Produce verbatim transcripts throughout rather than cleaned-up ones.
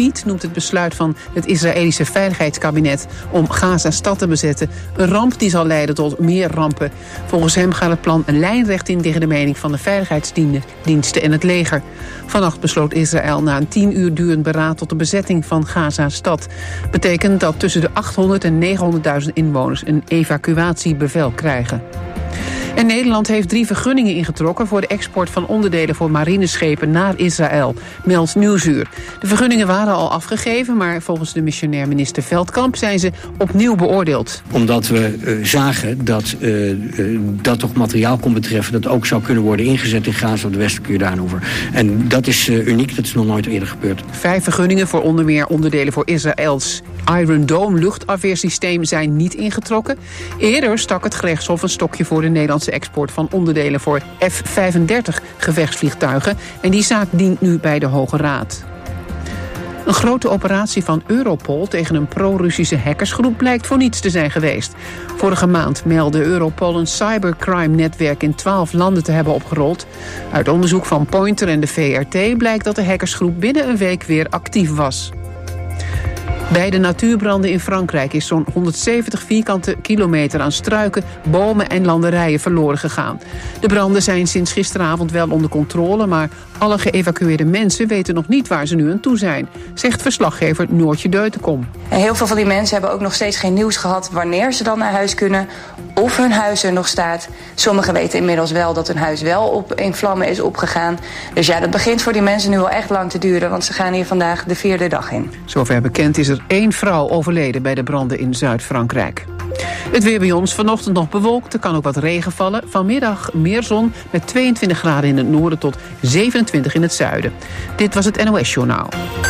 Lapid noemt het besluit van het Israëlische Veiligheidskabinet om Gaza-stad te bezetten een ramp die zal leiden tot meer rampen. Volgens hem gaat het plan een lijnrecht in tegen de mening van de veiligheidsdiensten en het leger. Vannacht besloot Israël na een tien uur durend beraad tot de bezetting van Gaza-stad. Betekent dat tussen de achthonderd en negenhonderdduizend inwoners een evacuatiebevel krijgen. En Nederland heeft drie vergunningen ingetrokken voor de export van onderdelen voor marineschepen naar Israël, meldt Nieuwsuur. De vergunningen waren al afgegeven, maar volgens de missionair minister Veldkamp zijn ze opnieuw beoordeeld. Omdat we uh, zagen dat uh, uh, dat toch materiaal kon betreffen dat ook zou kunnen worden ingezet in Gaza op de westelijke Jordaanoever. En dat is uh, uniek, dat is nog nooit eerder gebeurd. Vijf vergunningen voor onder meer onderdelen voor Israëls Iron Dome luchtafweersysteem zijn niet ingetrokken. Eerder stak het gerechtshof een stokje voor de Nederlandse export van onderdelen voor F vijfendertig gevechtsvliegtuigen en die zaak dient nu bij de Hoge Raad. Een grote operatie van Europol tegen een pro-Russische hackersgroep blijkt voor niets te zijn geweest. Vorige maand meldde Europol een cybercrime-netwerk in twaalf landen te hebben opgerold. Uit onderzoek van Pointer en de V R T blijkt dat de hackersgroep binnen een week weer actief was. Bij de natuurbranden in Frankrijk is zo'n honderdzeventig vierkante kilometer aan struiken, bomen en landerijen verloren gegaan. De branden zijn sinds gisteravond wel onder controle, maar alle geëvacueerde mensen weten nog niet waar ze nu aan toe zijn, zegt verslaggever Noortje Deutenkom. En heel veel van die mensen hebben ook nog steeds geen nieuws gehad wanneer ze dan naar huis kunnen, of hun huis er nog staat. Sommigen weten inmiddels wel dat hun huis wel op, in vlammen is opgegaan. Dus ja, dat begint voor die mensen nu al echt lang te duren, want ze gaan hier vandaag de vierde dag in. Zover bekend is er één vrouw overleden bij de branden in Zuid-Frankrijk. Het weer bij ons vanochtend nog bewolkt, er kan ook wat regen vallen. Vanmiddag meer zon met tweeëntwintig graden in het noorden tot zevenentwintig in het zuiden. Dit was het N O S-journaal.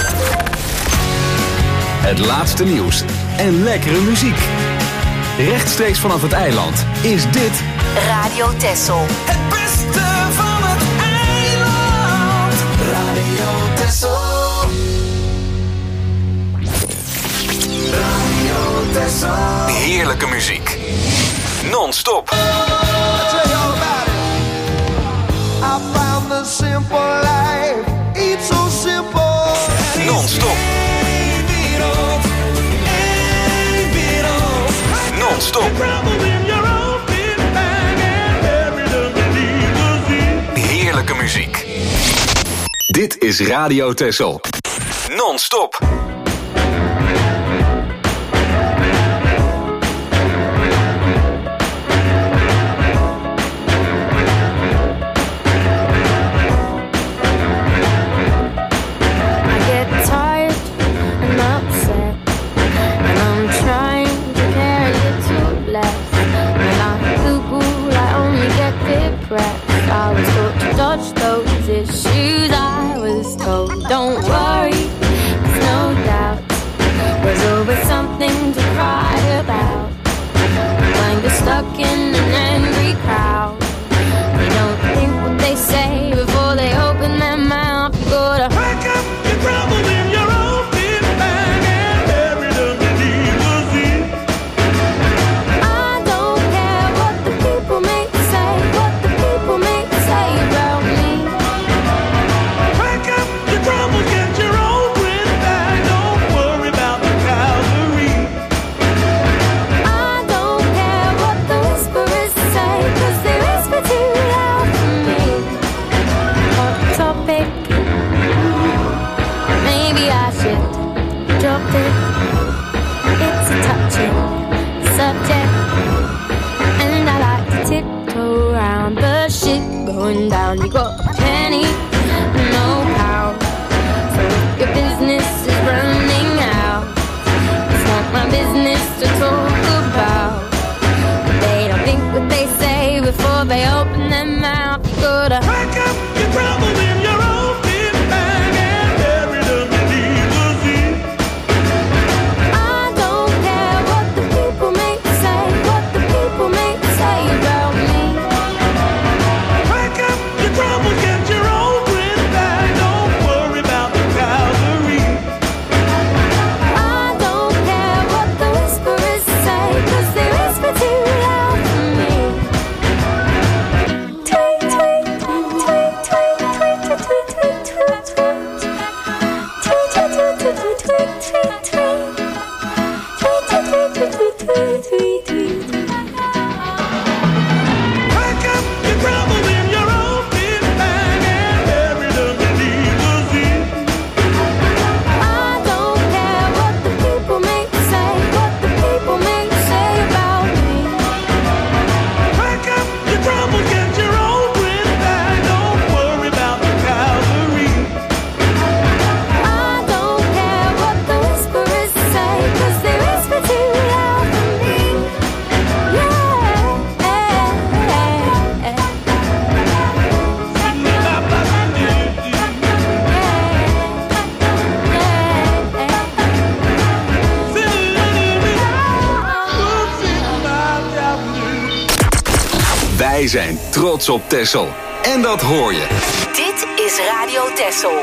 Het laatste nieuws en lekkere muziek. Rechtstreeks vanaf het eiland is dit Radio Texel. Het beste van het eiland. Radio Texel. Radio Texel. heerlijke muziek. Non-stop. I tell you all about it. I found the simple life. It's so simple. Non-stop. Non-stop. Heerlijke muziek. Dit is Radio Texel. Non-stop. I was told to dodge those issues. I was told, don't worry, there's no doubt. There's always something to cry about. When you're stuck in an angry crowd, they don't think what they say before they open their mouth. You gotta wake up your trouble in your own big bag and bury them beneath the sea. I don't care what the people may say, what the people may say about me. Pack up your troubles, get your own grip bag. Don't worry about the cavalry. I don't care what the whisperers say, 'cause they whisper too loud for me. Hot topic, maybe I should drop it. It's a touching subject, and I like to tiptoe around the shit going down. You got a penny, no pound. So if your business is running out, it's not my business to talk about. But they don't think what they say before they open their mouth. You gotta Pack up your troubles in your own big bag and bury them beneath the sea. I don't care what the people may say, what the people may say about me. Pack up your troubles, Wij zijn trots op Texel. En dat hoor je. Dit is Radio Texel.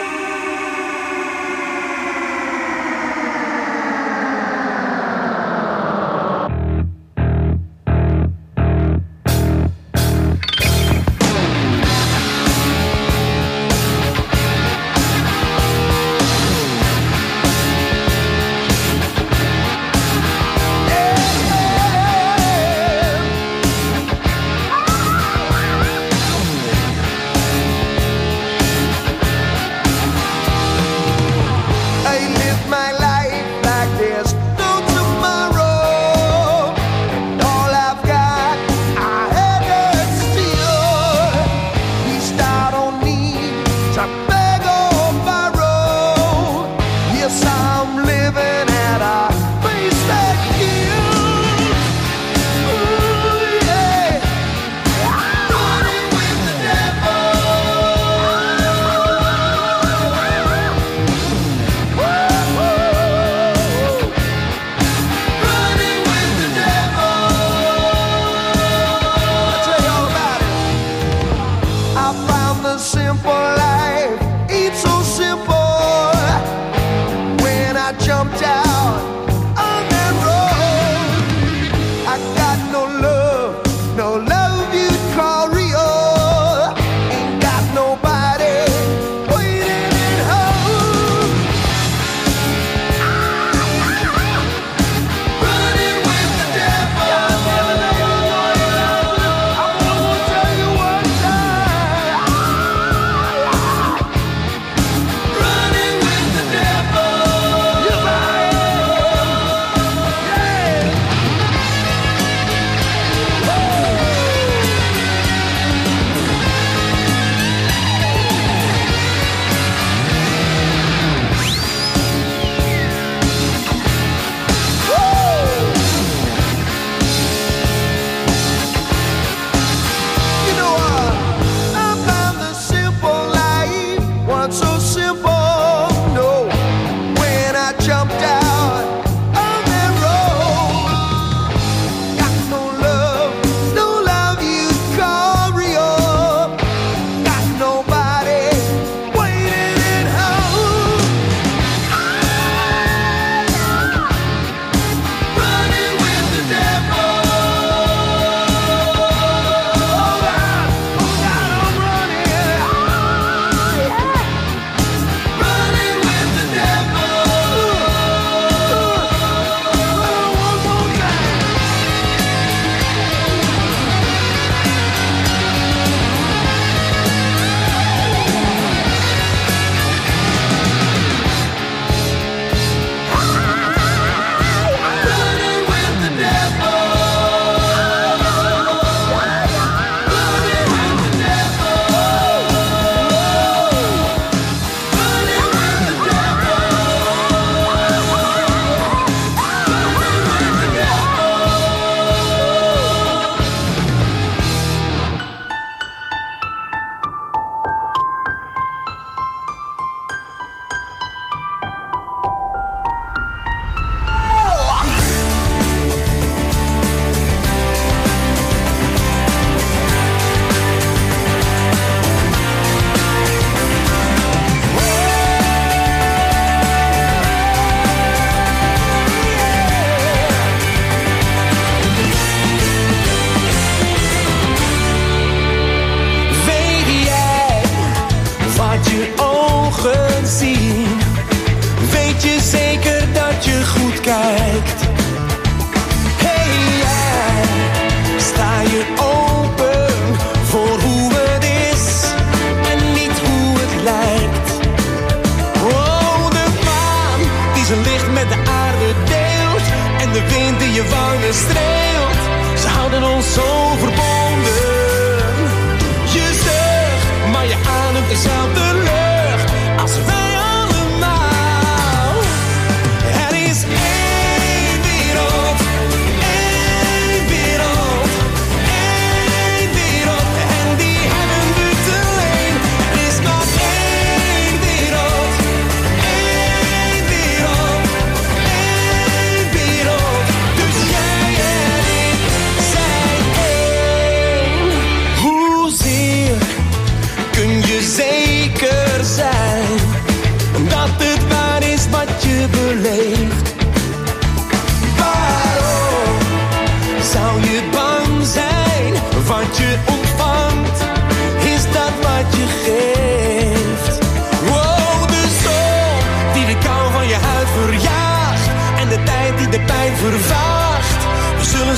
Zij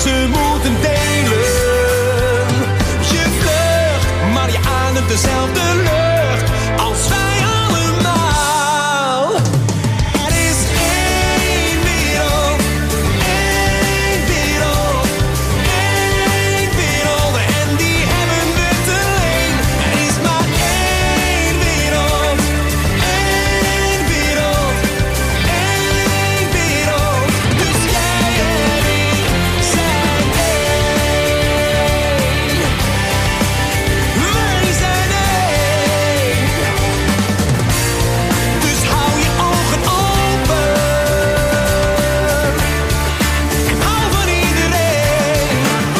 ze moeten delen. Je vlucht, maar je ademt dezelfde lucht als wij allemaal. Er is één wereld, één wereld, één wereld en die hebben we te leen. Er is maar één wereld, één wereld, één wereld. Dus jij en ik zijn één. Wij zijn één. Dus hou je ogen open en hou van iedereen.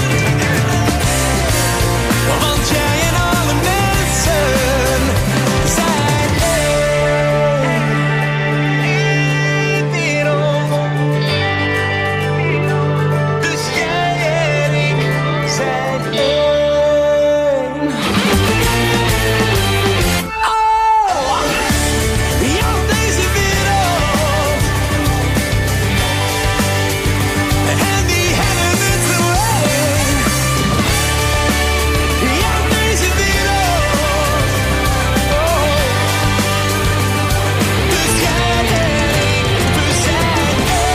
Want jij en alle mensen zijn één. Eén wereld. Dus jij en ik zijn één. Oh, ja, deze wereld. En die hebben we te leen. Ja, deze wereld. Oh. Dus jij en ik, we zijn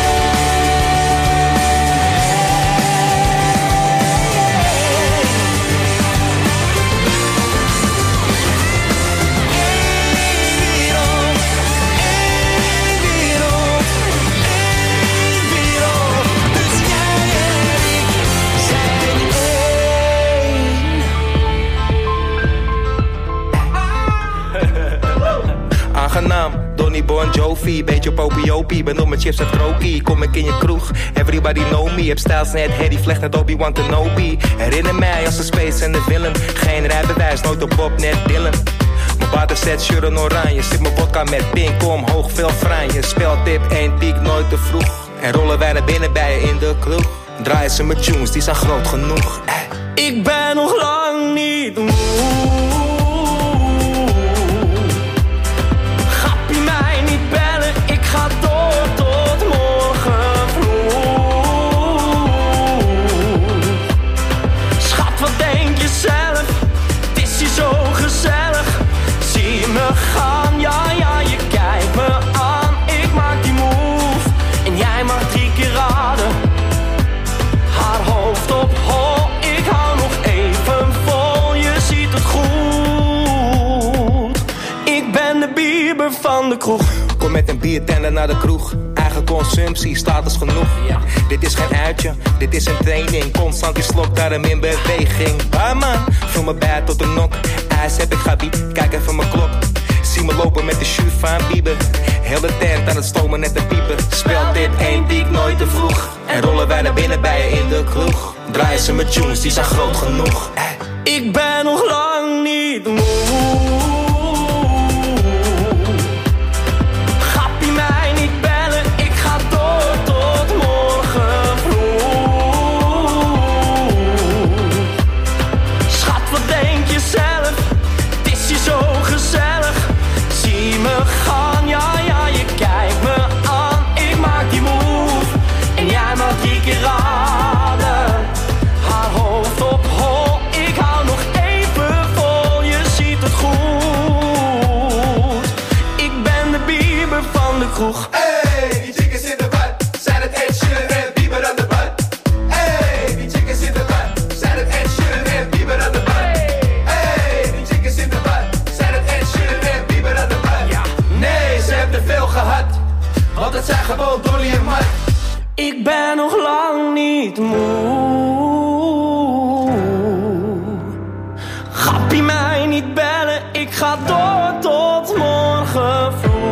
aangenaam, Donnie Bon Jovi, beetje popiopie, ben op mijn chips uit krokie. Kom ik in je kroeg, everybody know me. Heb stijls net Harry Vlecht net Obi-Wan Kenobi. Herinner mij als de Space en de Willem. Geen rijbewijs, nooit op Bob, net Dylan. Mijn waterset, shirt en oranje. Zit mijn vodka met pink, omhoog, veel franje. Speltip, één piek, nooit te vroeg. En rollen wij naar binnen bij je in de kroeg. Draaien ze met tunes, die zijn groot genoeg. Ik ben nog lang niet moe. Gappie mij niet bellen, ik ga door tot morgen vroeg. Schat, wat denk je zelf? Het is hier zo gezellig. Zie me gaan, ja ja, je kijkt me aan. Ik maak die move en jij mag drie keer raden. Haar hoofd op hol, ik hou nog even vol. Je ziet het goed. Ik ben de Bieber van de kroeg. Kom met een biertender naar de kroeg. Eigen consumptie, status genoeg. Ja. Dit is geen uitje, dit is een training. Constant die slok, daarom in beweging. Barman, vul me bij tot de nok. IJs heb ik gabiet, kijk even mijn klok. Zie me lopen met de shoes van Bieber. Heel de tent aan het stomen net de pieper. Speelt dit één piek nooit te vroeg. En rollen wij naar binnen bij je in de kroeg. Draaien ze met tunes, die zijn groot genoeg. Ik ben nog lang niet moe. Gappie mij niet bellen, ik ga door tot morgen vroeg. Schat, wat denk je zelf? Het is hier zo gezellig. Zie me gaan, ja ja, je kijkt me aan. Ik maak die move en jij mag drie keer raden. Haar hoofd op hol, ik hou nog even vol. Je ziet het goed. Ik ben de Bieber van de kroeg. Hey, die chicks in de bad, zijn het Ed Sheeran en Bieber aan de bad. Hey, die chicks in de bad, zijn het Ed Sheeran en Bieber aan de bad. Hey, die chicks in de bad, zijn het Ed Sheeran en Bieber aan de bad. Ja. Nee, ze hebben te veel gehad, want het zijn gewoon Dolly en Mart. Ik ben nog lang niet moe. Gappie mij niet bellen, ik ga door tot morgen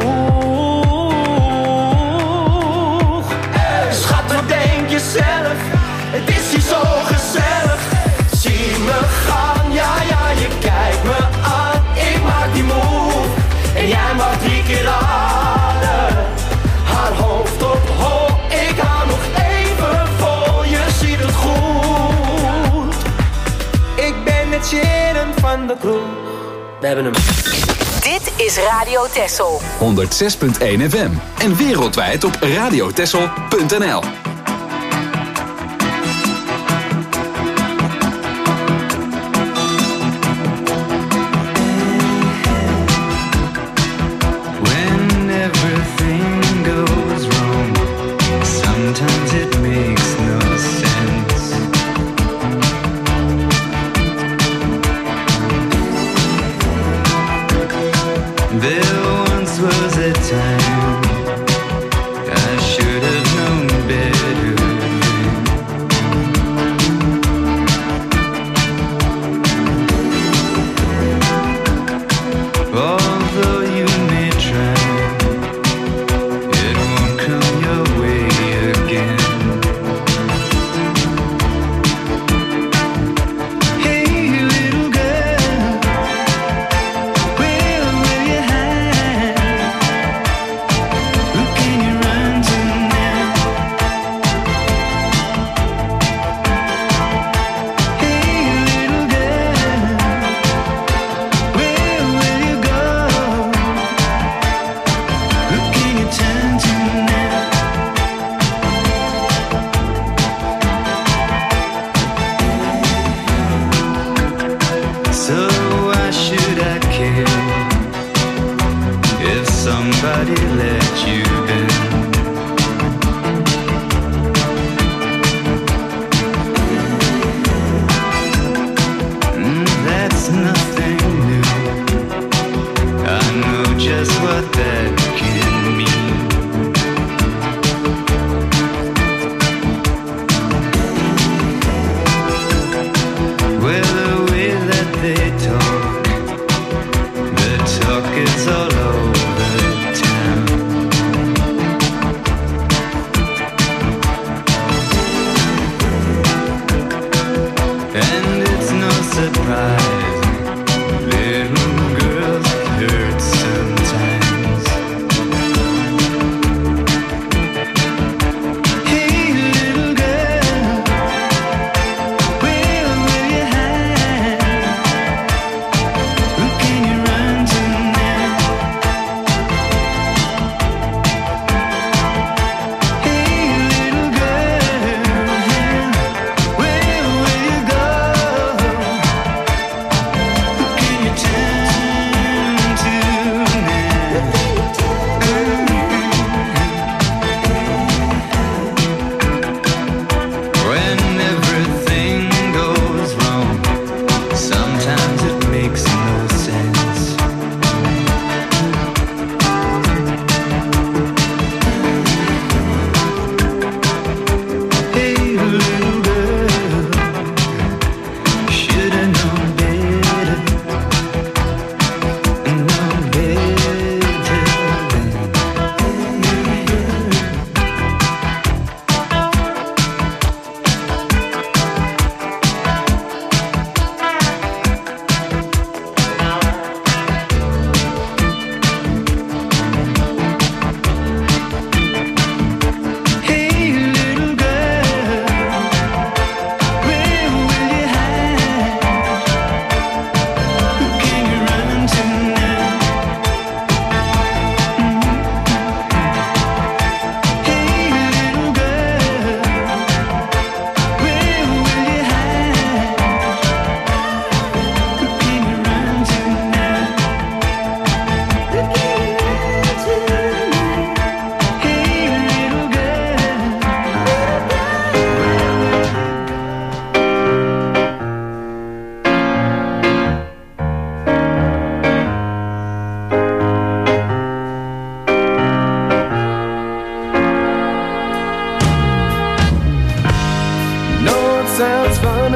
vroeg. Hey. Schat, wat denk je zelf? Het is hier zo gezellig. Zie me gaan, ja ja, je kijkt me aan. Ik maak die move en jij mag drie keer raden. Haar hoofd op hol, ik hou nog even vol. Je ziet het goed. Ik ben het Sharon van de kroeg. We hebben hem. Dit is Radio Texel. honderdzes punt één F M en wereldwijd op radiotexel punt n l.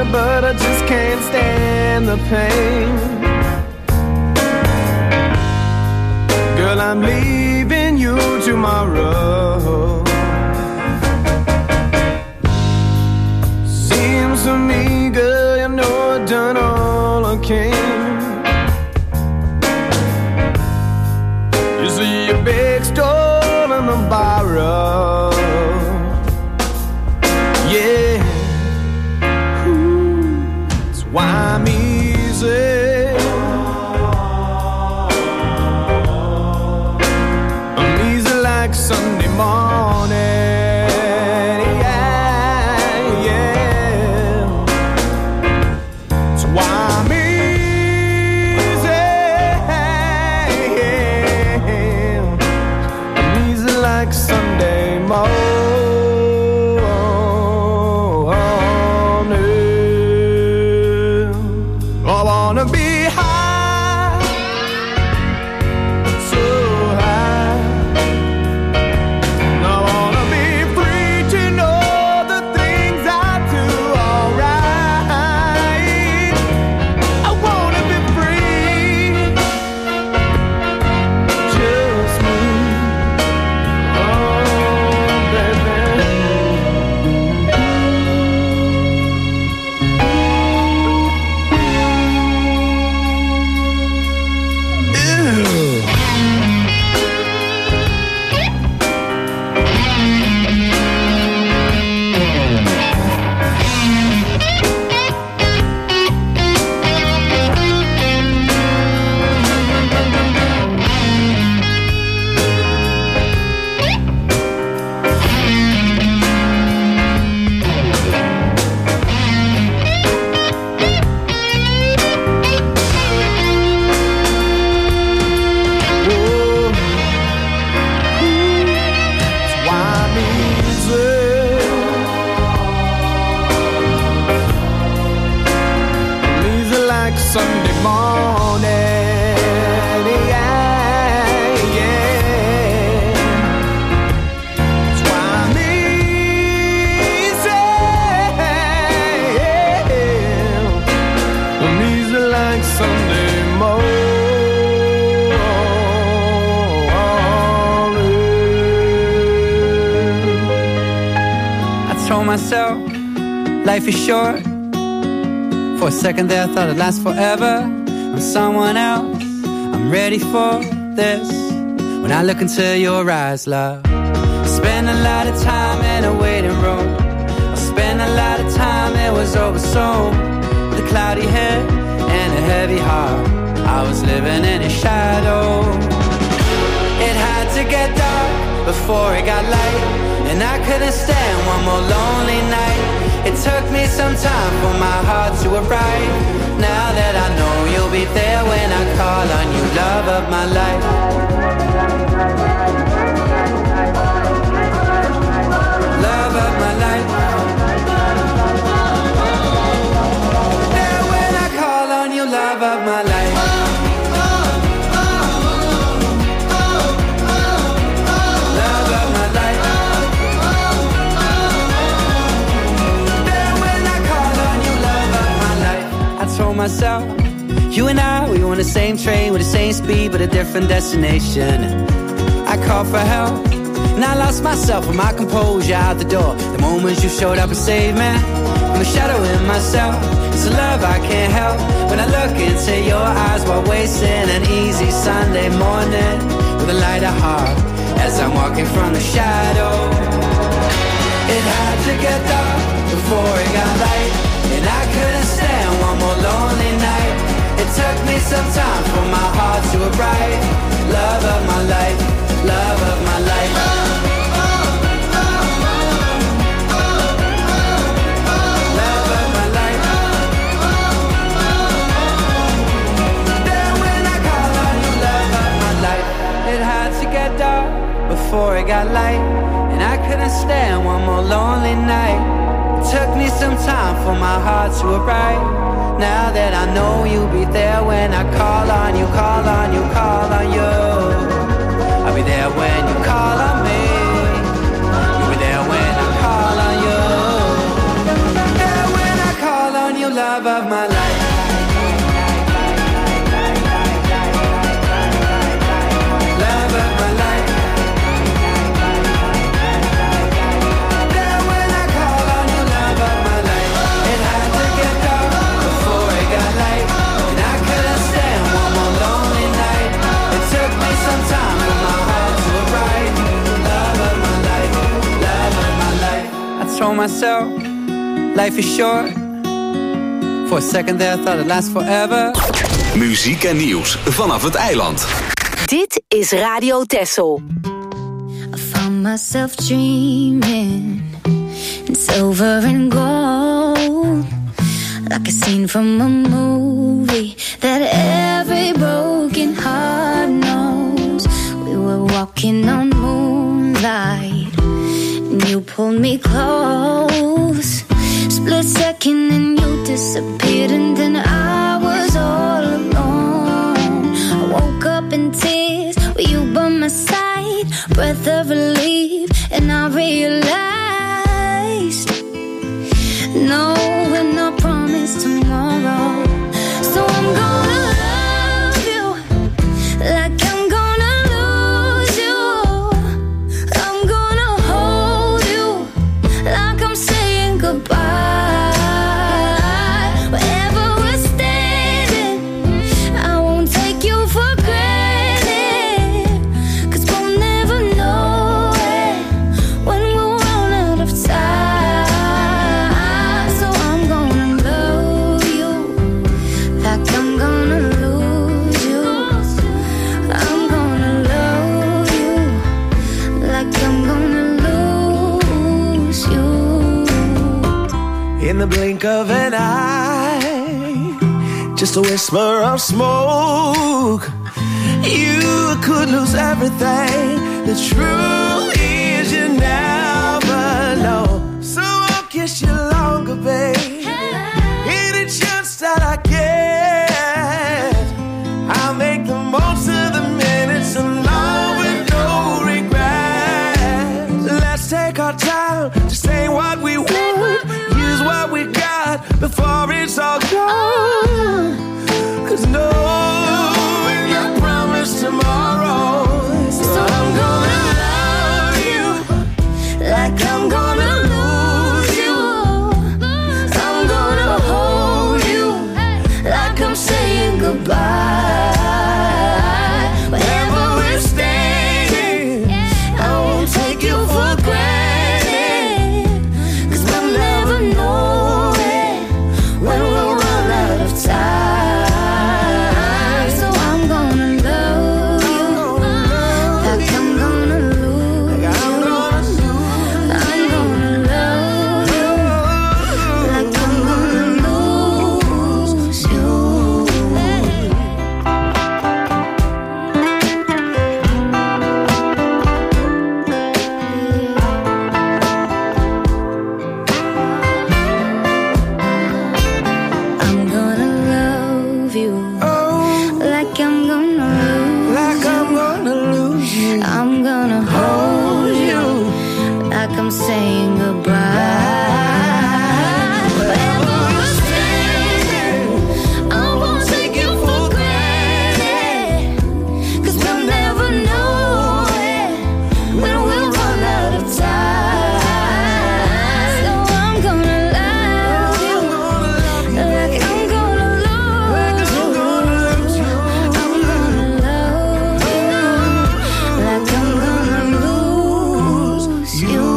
but I just can't stand the pain. Girl, I'm leaving you tomorrow. Seems to me, girl, you know I've done all I can. You see your big store in the borrow. Yeah, ooh, that's why I'm easy. I'm easy like Sunday morning. Yeah, yeah. That's why I'm easy. I'm easy like Sunday morning. Sunday morning, yeah, yeah. That's why I'm easy. I'm easy like Sunday morning. I told myself, life is short. For a second there I thought it'd last forever. I'm someone else, I'm ready for this. When I look into your eyes, love, I spend a lot of time in a waiting room. I spent a lot of time, it was over soon. With a cloudy head and a heavy heart, I was living in a shadow. It had to get dark before it got light, and I couldn't stand one more lonely night. It took me some time for my heart to arrive. Now that I know you'll be there when I call on you, love of my life. Love of my life. There when I call on you, love of my life. Love of my life. I told myself, you and I, we on the same train with the same speed but a different destination. I called for help and I lost myself and my composure out the door. The moment you showed up and saved me from the shadow in myself. It's a love I can't help when I look into your eyes while wasting an easy Sunday morning with a lighter heart as I'm walking from the shadow. It had to get dark before it got light, and I couldn't stand one more lonely night. It took me some time for my heart to arrive. Love of my life, love of my life. Love of my life. Then when I call on you, love of my life. It had to get dark before it got light, and I couldn't stand one more lonely night. Took me some time for my heart to arrive. Now that I know you'll be there when I call on you, call on you, call on you. I'll be there when you call on me. You'll be there when I call on you. There when I call on you, myself, life is short. For a second there I thought it lasts forever. Muziek en nieuws vanaf het eiland. Dit is Radio Texel. I found myself dreaming in silver and gold, like a scene from a movie that every broken heart knows. We were walking on moonlight and you pulled me close. Split second and you disappeared, and then I was all alone. I woke up in tears with you by my side, breath of relief, and I realized no, we're not promised tomorrow. So I'm gonna love you like I'm gonna lose you. I'm gonna hold you like I'm saying goodbye. In the blink of an eye, just a whisper of smoke, you could lose everything. The truth is you never know. So I'll kiss you longer, babe. Any chance that I get, I'll make the most of the minutes alone with no regrets. Let's take our time to say what we want, what we got before it's all gone. Cause no, we're not promised tomorrow. So I'm gonna love you like I'm gonna lose you. I'm gonna hold you like I'm saying goodbye. Wherever we're staying, I won't take you for granted. Cause we'll never know when we'll run out of time. So I'm gonna love you like I'm gonna lose you. I'm gonna love you like I'm gonna lose you. I'm gonna love you like I'm gonna lose like I'm gonna lose you. I'm gonna hold you like I'm saying goodbye. Wherever we're staying, I won't take you for granted. Cause we'll never know when we'll run out of time. So I'm gonna love you like I'm gonna lose you. I'm gonna love you like I'm gonna lose you.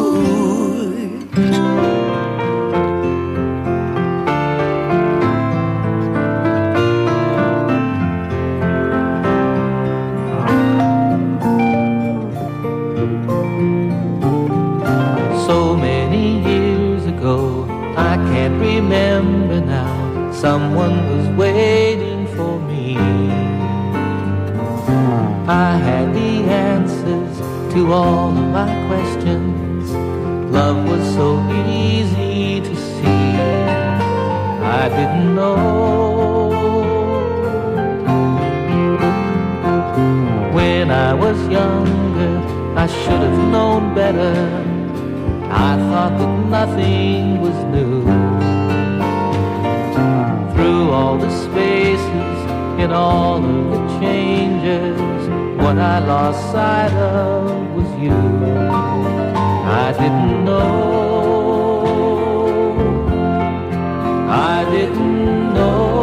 So many years ago, I can't remember now, someone was waiting for me. I had the answers to all of my questions. Love was so easy to see. I didn't know when I was younger, I should have known better. I thought that nothing was new. Through all the spaces, in all of the changes, what I lost sight of was you. I didn't know, I didn't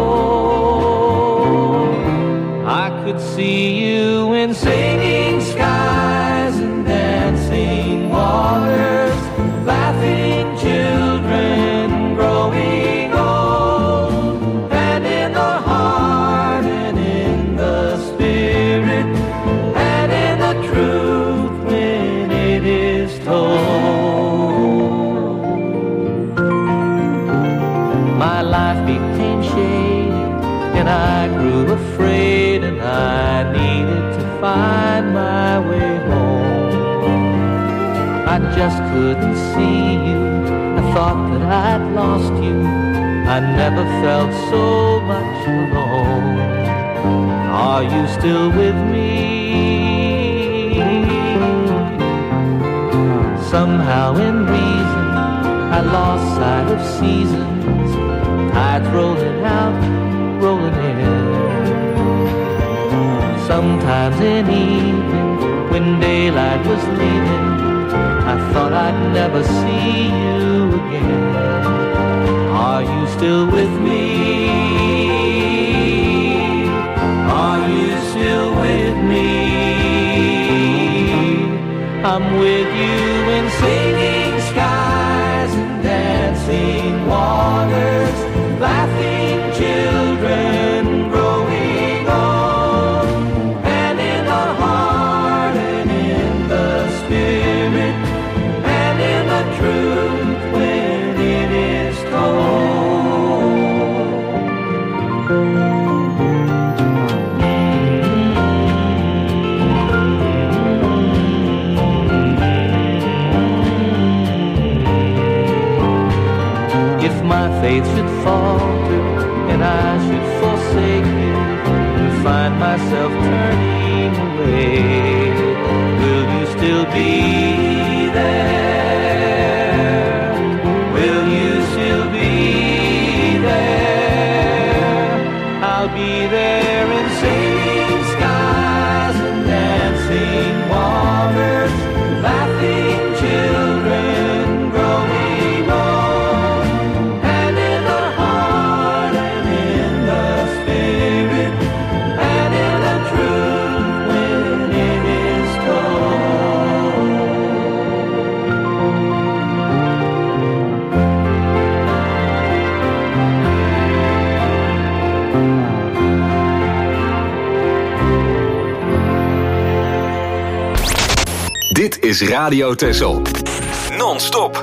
know I could see you in singing skies and dancing waters, laughing is told. My life became shady and I grew afraid, and I needed to find my way home. I just couldn't see you, I thought that I'd lost you. I never felt so much alone. Are you still with me? Somehow in reason I lost sight of seasons. Tides rolling out, rolling in. Sometimes in evening when daylight was leaving, I thought I'd never see you again. Are you still with me? Are you still with me? I'm with you in singing skies and dancing waters, laughing children growing old, and in the heart and in the spirit and in the truth when it is told. If my faith should falter and I should forsake you and find myself turning away, will you still be there? Will you still be there? I'll be there in singing skies and dancing waters, laughing children growing old, and in the heart and in the spirit and in the truth when it is told. Dit is Radio Texel. Non-stop.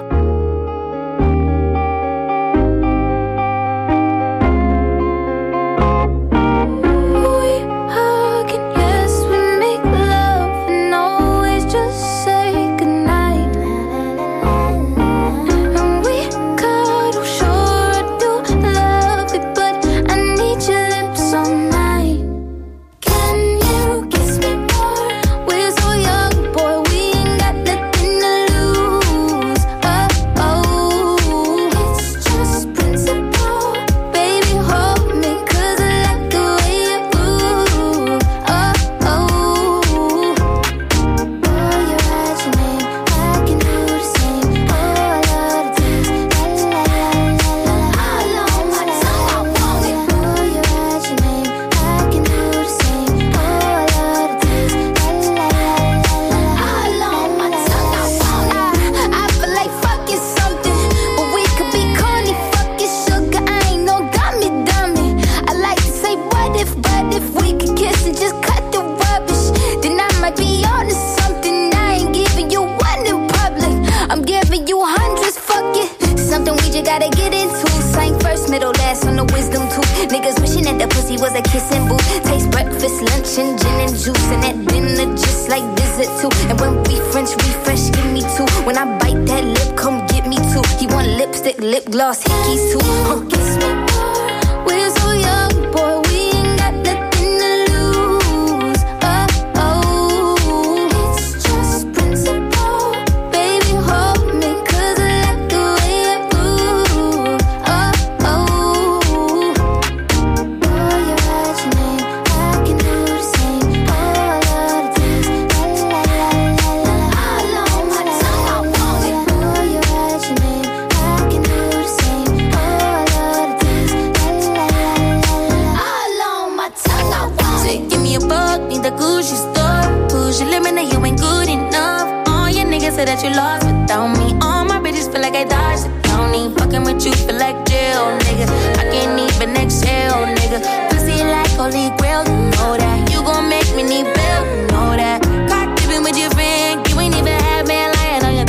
Holy grail, you know that. Caught dipping with your friend, you ain't even had man lying on your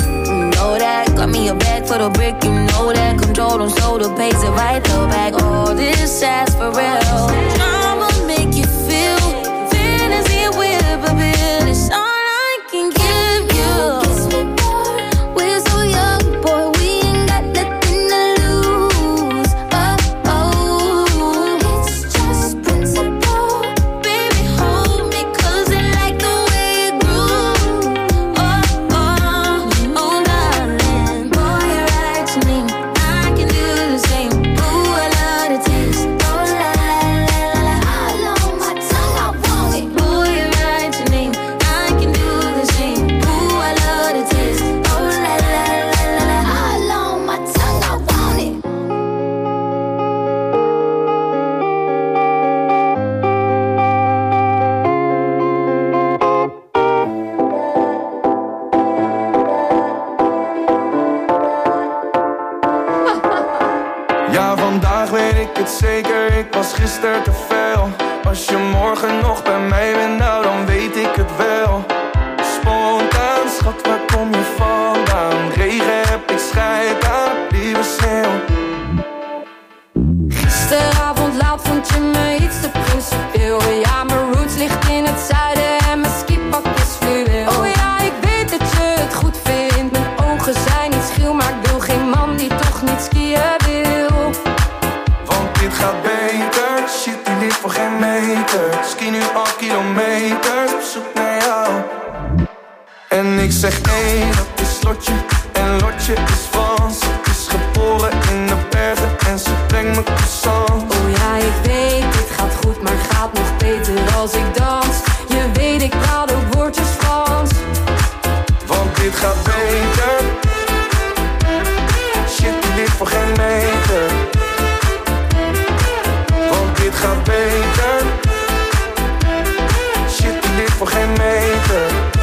the brick, you know that. Control them so the pays it right though back. All this ass for real. I'ma make you feel fantasy with a bill. It's all I can give you. Kiss me more. We're so young, boy. We ain't got nothing to lose. Oh oh, it's just principle. Baby, hold me 'cause I like the way it groove. Oh oh, oh darling, boy you're right to me. I can do the same. Ooh, I love the taste. Oh la la la la, all on my tongue, I want it. Boy you're right to me. I can do the same. Ooh, I love the taste. Oh la la la la la, all on my tongue, I want it. Ja, vandaag weet ik het zeker, ik was gisteren te veel. Als je morgen nog bij mij bent, nou dan weet ik het wel. Spontaan, schat, waar kom je vandaan? Regen heb ik scheid aan, lieve sneeuw. Gisteravond laat vond je me iets te principieel. Ja, mijn roots ligt in het zuiden en mijn skipak is fluweel. Oh ja, ik weet dat je het goed vindt. Mijn ogen zijn niet schil, maar ik wil geen man die toch niet skiën wil. Want dit gaat beter, shit die ligt voor geen meter. Ski nu al kilometers, op zoek naar jou. En ik zeg nee, dat is Lotje. En Lotje is Frans. Ze is geboren in de bergen en ze brengt me croissants. Oh ja, ik weet, dit gaat goed, maar gaat nog beter als ik dans. Je weet, ik praat ook woordjes Frans. Want dit gaat beter, shit die ligt voor geen meter. Want dit gaat beter, shit die ligt voor geen meter.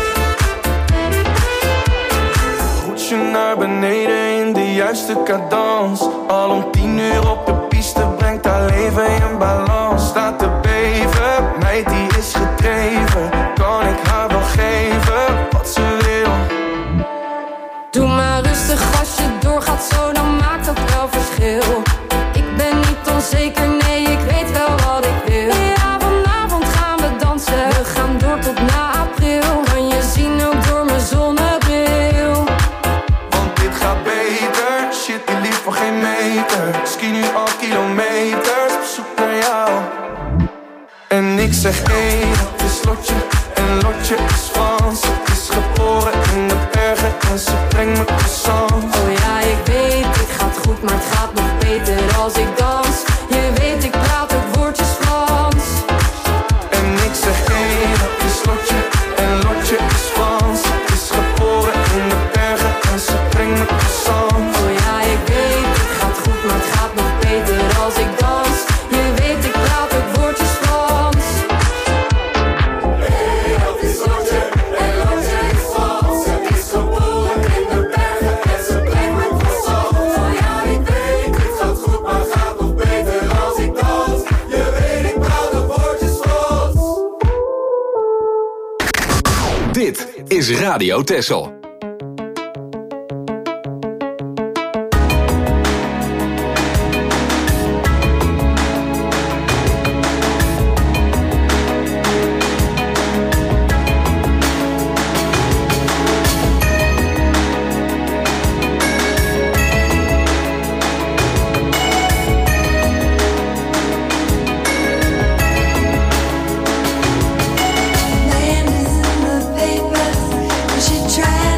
Roetje naar beneden in de juiste cadans. Al om tien uur op de piste brengt haar leven in balans. Staat te beven, meid die is gedreven. Kan ik haar wel geven wat ze wil? Doe maar rustig als je doorgaat zo, dan maakt dat wel verschil. Ik ben niet onzeker, nee, ik weet wel wat ik wil. Ja, vanavond gaan we dansen, we gaan door tot na april. Kan je zien ook door mijn zonnebril. Want dit gaat beter, shit die lief voor geen meter. Ski nu al kilometers, op zoek naar jou. En ik zeg hey, dat is Lotje. En Lotje is Frans. Ze is geboren in de bergen en ze brengt me croissants. Oh ja, ik weet, dit gaat goed, maar het gaat nog beter als ik dans. Je weet, ik praat ook woordjes Frans. En ik zeg hey, dat is Lotje. En Lotje is Frans. Ze is geboren in de bergen en ze brengt me croissants. Oh ja, ik weet, dit gaat goed, maar het gaat nog beter als ik dans. Je weet, ik praat ook woordjes Frans. Hey, dat is Lotje. En Lotje is Frans. Ze is geboren in de bergen en ze brengt me croissants. Oh ja, ik weet, dit gaat goed, maar gaat nog beter als ik dans. Je weet, ik praat ook woordjes Frans. Dit is Radio Texel. Name is in the papers. You should try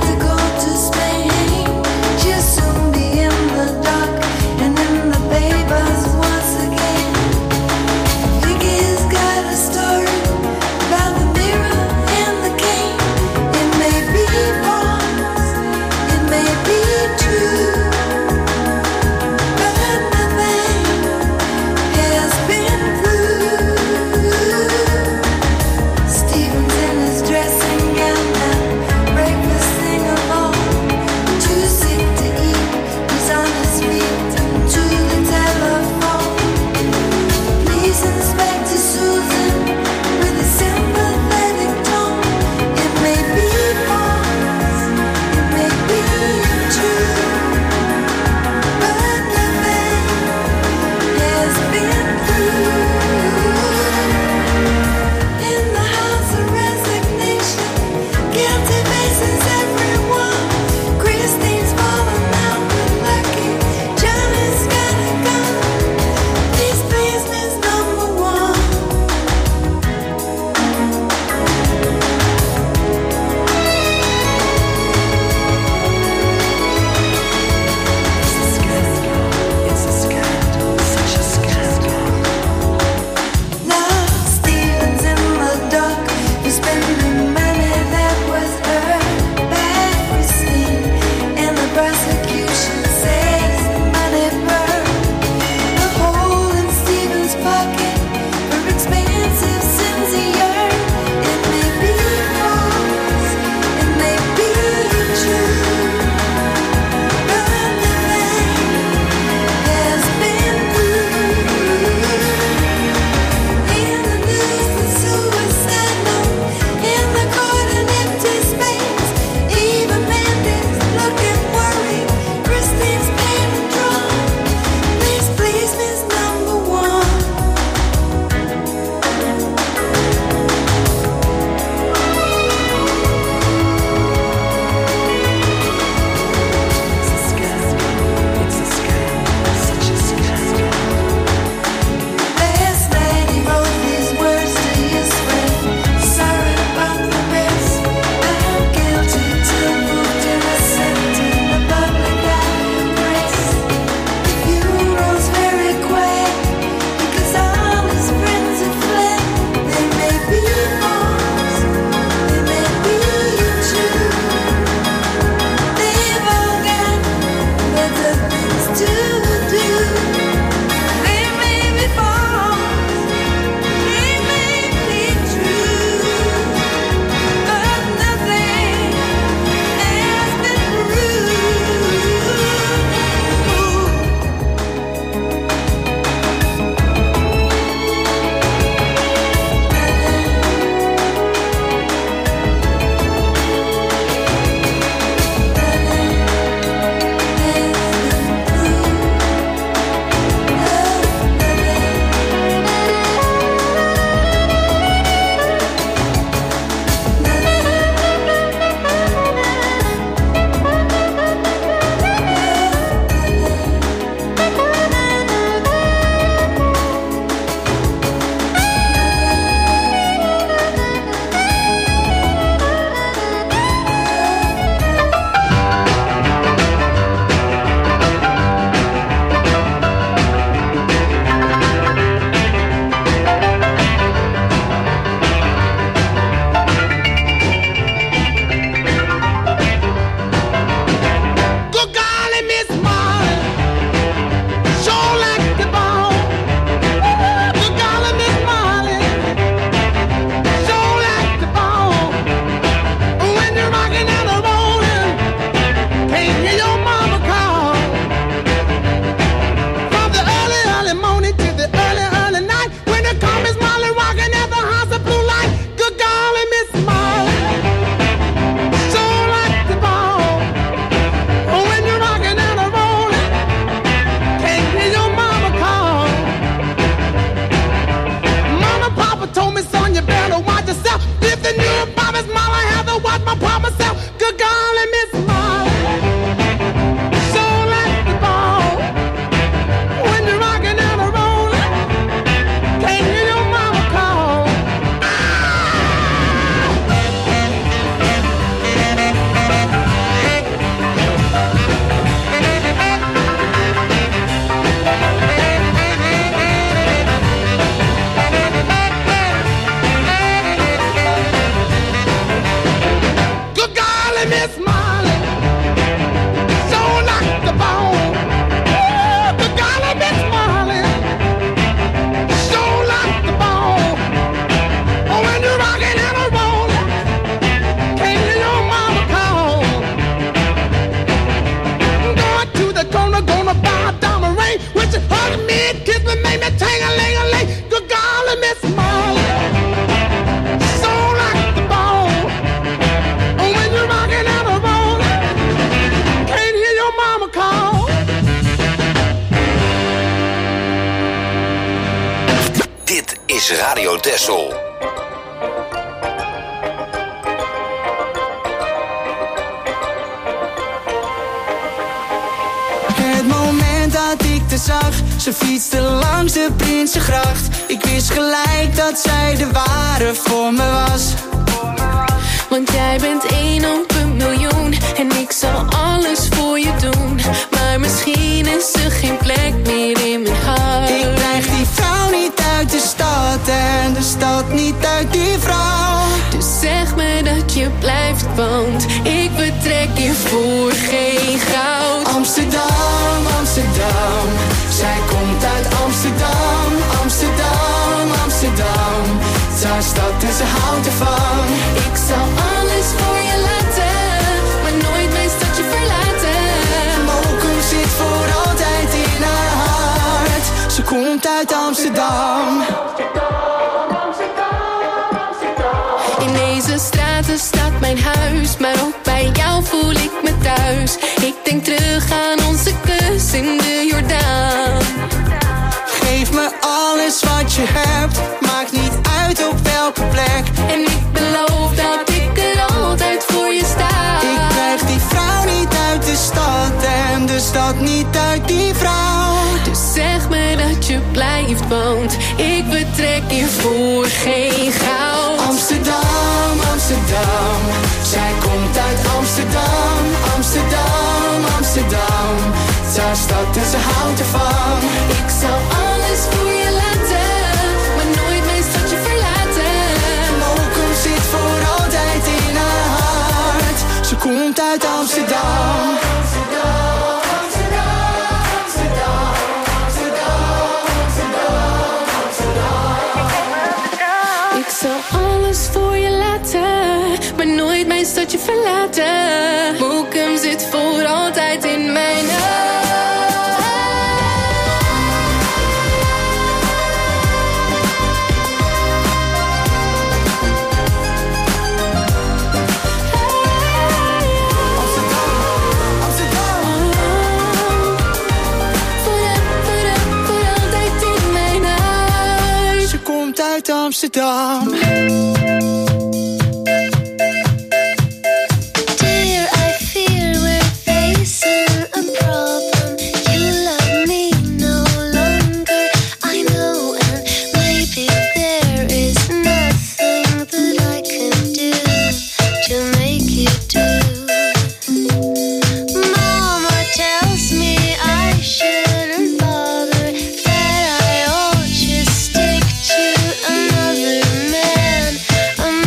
gonna, gonna buy a diamond ring. When you hug me, kiss me, make me ting-a-ling-a-ling. Good golly, Miss Molly, so like the bone. And when you're rocking out the road, can't hear your mama call. Dit is Radio Texel. Het moment dat ik te zag, ze fietste langs de Prinsengracht. Ik wist gelijk dat zij de ware voor me was. Want jij bent één op een miljoen en ik zal alles voor je doen. Maar misschien is er geen plek meer in mijn hart. Ik krijg die vrouw niet uit de stad en de stad niet uit die vrouw. Dus zeg me dat je blijft, want ik betrek je voor geen goud. Amsterdam, Amsterdam, zij komt uit Amsterdam. Amsterdam, Amsterdam, haar stad en ze houdt ervan. Ik zal alles voor je laten, maar nooit mijn stadje verlaten. Mokum zit voor altijd in haar hart. Ze komt uit Amsterdam. In deze straten staat mijn huis, maar ook bij jou voel ik me thuis. Ik denk terug aan onze kus in de Jordaan. Geef me alles wat je hebt, maakt niet uit op welke plek. En ik beloof dat ik er altijd voor je sta. Ik krijg die vrouw niet uit de stad en de stad niet uit die vrouw. Dus zeg me dat je blijft, want ik betrek je voor geen goud. Amsterdam, Amsterdam, zij komt uit Amsterdam. Amsterdam, Amsterdam, haar stad en ze houdt ervan. Ik zal alles voor je laten, maar nooit mijn stadje verlaten. Mokum zit voor altijd in haar hart. Ze komt uit Amsterdam. Amsterdam, Amsterdam, Amsterdam, Amsterdam, Amsterdam. Ik zal alles voor je laten, maar nooit mijn stadje verlaten. Mokum zit voor altijd in mijn hart. Uit Amsterdam. Dear, I fear we're facing a problem. You love me no longer, I know, and maybe there is nothing that I can do to make you do. Mama tells me I shouldn't bother, that I ought just stick to another man, a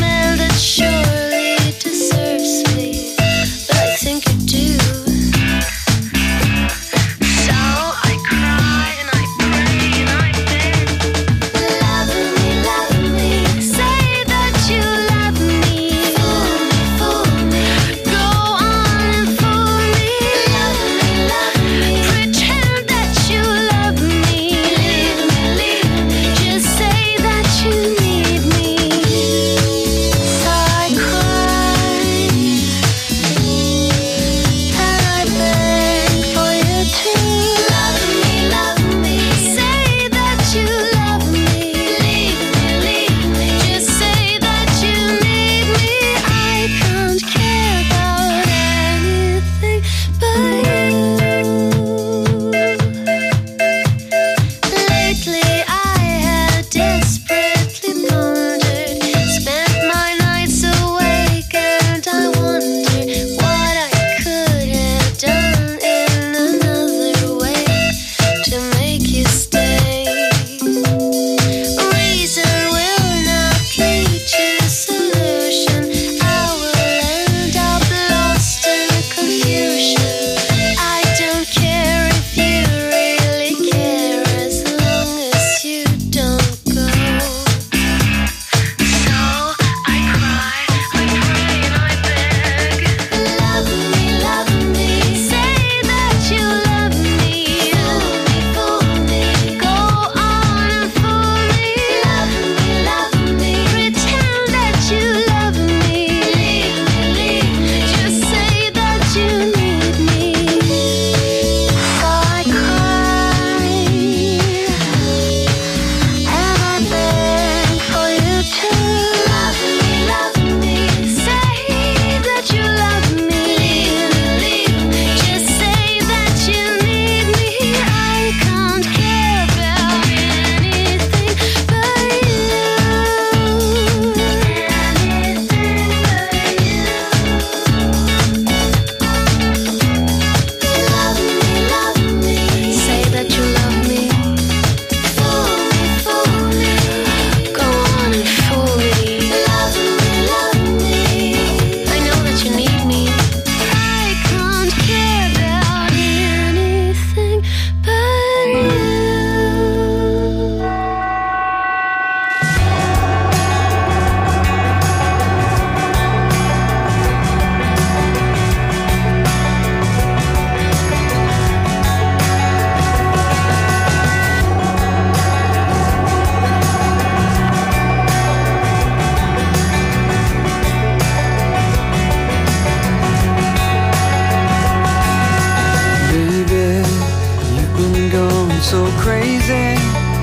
crazy.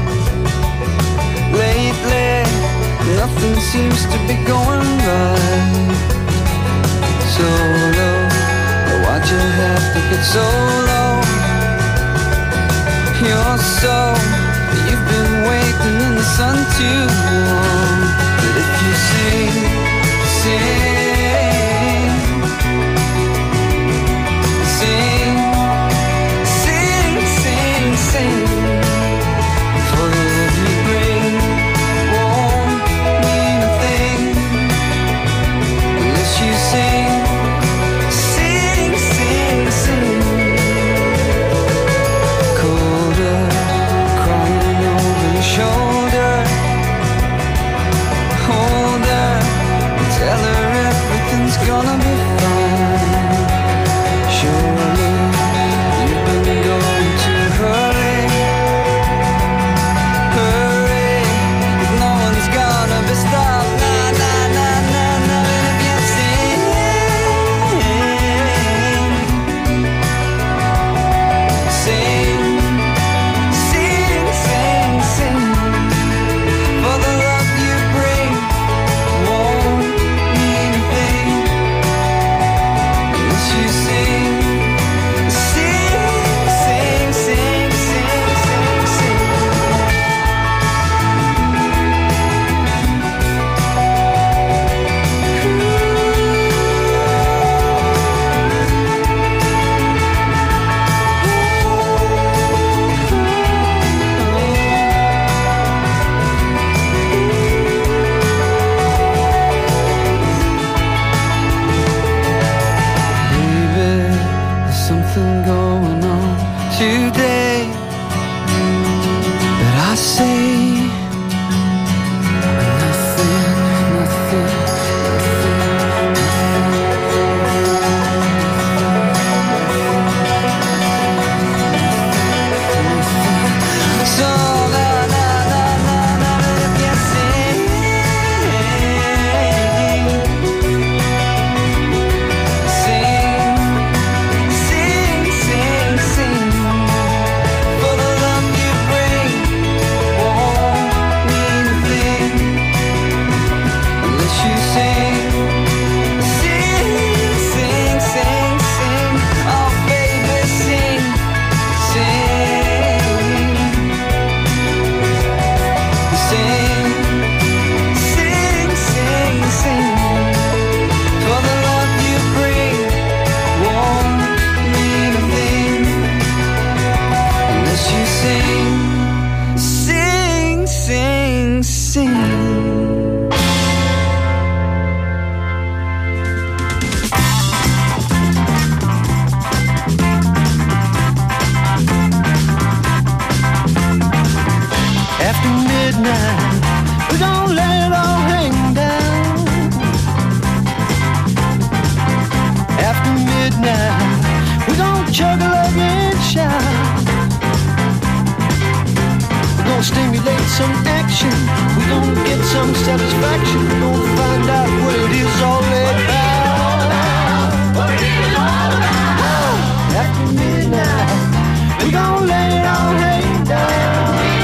Lately, nothing seems to be going right. So low, why'd you have to get so low? You're so, you've been waiting in the sun too long. But if you sing, sing, sing, sing, sing, sing, for the love you bring won't mean a thing unless you sing, sing, sing, sing. Colder, crying over your shoulder. Hold her, tell her everything's gonna be fine. Surely you've been going too hurry, hurry. If no one's gonna be stopped, nah, nah, nah, nah, nah. And if you sing, sing, sing, sing, sing, for the love you bring won't mean a thing unless you sing, sing, sing, sing, sing, sing, sing. Baby, there's something going on today that I say nothing, nothing, nothing. So la la la la la, if you sing, sing, sing, sing, sing, for the love you bring won't mean a thing unless you sing, sing, sing, sing, sing. Oh baby, sing, sing, sing, sing, sing, sing, for the love you bring won't mean a thing unless you sing, sing, sing, sing. After midnight, we don't let it all hang down. After midnight, we don't juggle and shout. We're gonna stimulate some action. We're gonna get some satisfaction. We're gonna find out what it is all about. What it is all about. After midnight, we gonna let it all hang down.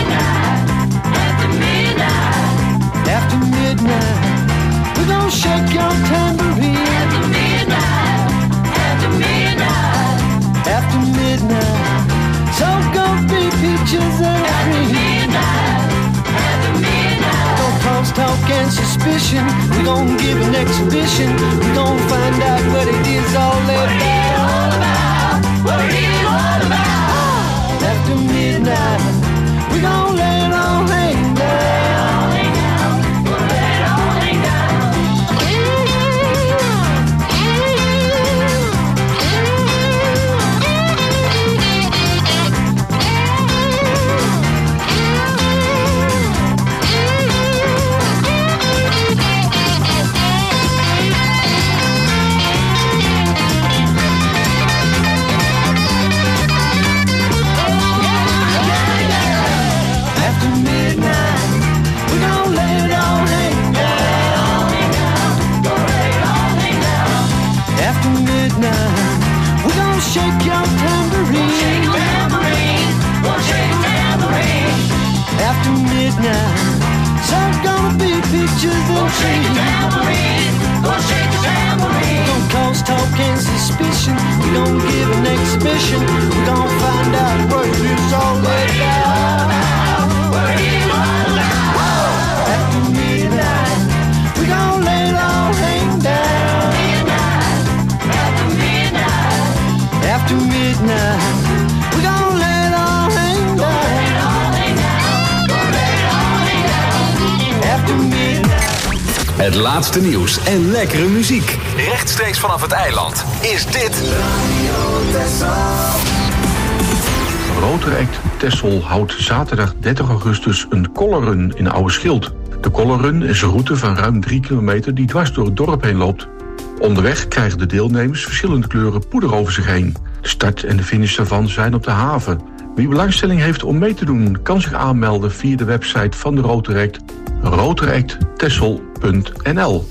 After midnight, we're gonna shake your tambourine. After midnight, after midnight, after midnight, so go be peaches and cream. After midnight, after midnight, don't cause talk and suspicion. We're gonna give an exhibition. We're gonna find out what it is all about. What it is all about. After midnight, we're gonna let it all hang down. Shake your tambourine. Shake tambourine. Shake tambourine. midnight. So it's gonna be pictures and shake the tambourine. Gonna shake the tambourine. We're gonna cause talk and suspicion. We're gonna give an exhibition. We're gonna find out what it is all about. Where it all about. After midnight, we're gonna lay it all hang down. Midnight, after midnight. After midnight, we're gonna lay it all hang down. Gonna lay it all hang down. After midnight. Het laatste nieuws en lekkere muziek. Rechtstreeks vanaf het eiland is dit Rotor Act Texel houdt zaterdag dertig augustus een colorrun in Oude Schild. De colorrun is een route van ruim drie kilometer die dwars door het dorp heen loopt. Onderweg krijgen de deelnemers verschillende kleuren poeder over zich heen. De start en de finish daarvan zijn op de haven. Wie belangstelling heeft om mee te doen, kan zich aanmelden via de website van de Rotor Act, rotor act texel punt n l.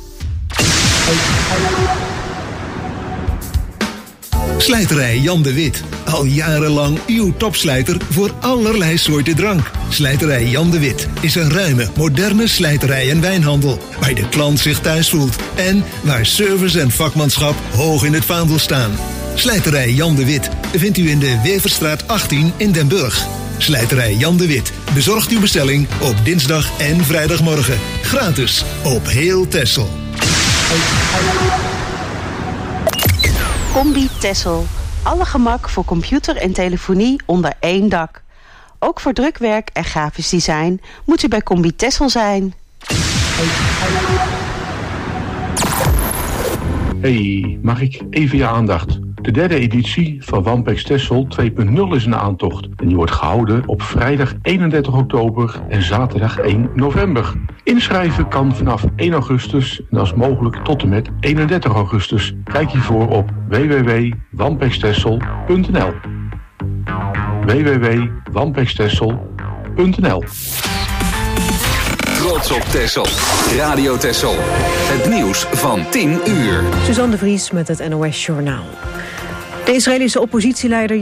Slijterij Jan de Wit. Al jarenlang uw topslijter voor allerlei soorten drank. Slijterij Jan de Wit is een ruime, moderne slijterij en wijnhandel, waar de klant zich thuis voelt en waar service en vakmanschap hoog in het vaandel staan. Slijterij Jan de Wit vindt u in de Weverstraat achttien in Den Burg. Slijterij Jan de Wit bezorgt uw bestelling op dinsdag en vrijdagmorgen. Gratis op heel Texel. Combi Texel. Alle gemak voor computer en telefonie onder één dak. Ook voor drukwerk en grafisch design moet u bij Combi Texel zijn. Hey, mag ik even je aandacht? De derde editie van Wampex Texel twee punt nul is in aantocht. En die wordt gehouden op vrijdag eenendertig oktober en zaterdag één november. Inschrijven kan vanaf één augustus en als mogelijk tot en met eenendertig augustus. Kijk hiervoor op w w w punt wampex texel punt n l. w w w punt wampex texel punt n l. Trots op Texel. Radio Texel. Het nieuws van tien uur. Suzanne de Vries met het N O S Journaal. De Israëlische oppositieleider